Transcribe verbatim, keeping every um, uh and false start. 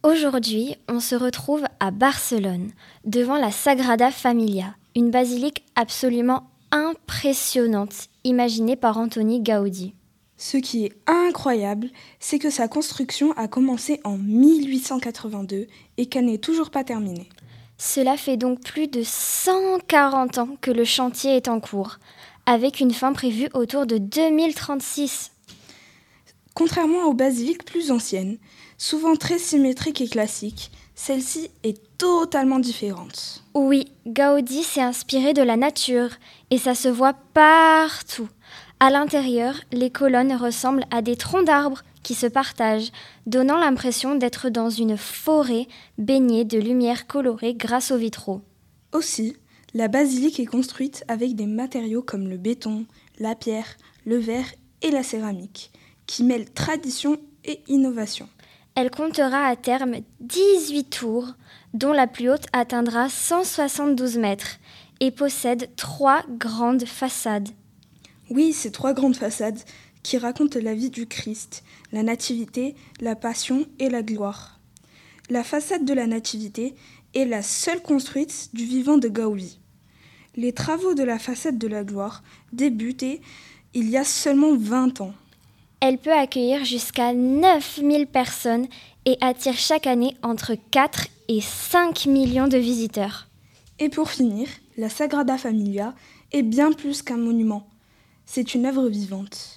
Aujourd'hui, on se retrouve à Barcelone, devant la Sagrada Familia, une basilique absolument impressionnante, imaginée par Antoni Gaudí. Ce qui est incroyable, c'est que sa construction a commencé en mille huit cent quatre-vingt-deux et qu'elle n'est toujours pas terminée. Cela fait donc plus de cent quarante ans que le chantier est en cours, avec une fin prévue autour de deux mille trente-six. Contrairement aux basiliques plus anciennes, souvent très symétriques et classiques, celle-ci est totalement différente. Oui, Gaudí s'est inspiré de la nature et ça se voit partout. À l'intérieur, les colonnes ressemblent à des troncs d'arbres qui se partagent, donnant l'impression d'être dans une forêt baignée de lumière colorée grâce aux vitraux. Aussi, la basilique est construite avec des matériaux comme le béton, la pierre, le verre et la céramique, qui mêlent tradition et innovation. Elle comptera à terme dix-huit tours, dont la plus haute atteindra cent soixante-douze mètres, et possède trois grandes façades. Oui, ces trois grandes façades qui racontent la vie du Christ, la nativité, la passion et la gloire. La façade de la nativité est la seule construite du vivant de Gaudí. Les travaux de la façade de la gloire débutaient il y a seulement vingt ans. Elle peut accueillir jusqu'à neuf mille personnes et attire chaque année entre quatre et cinq millions de visiteurs. Et pour finir, la Sagrada Familia est bien plus qu'un monument. C'est une œuvre vivante.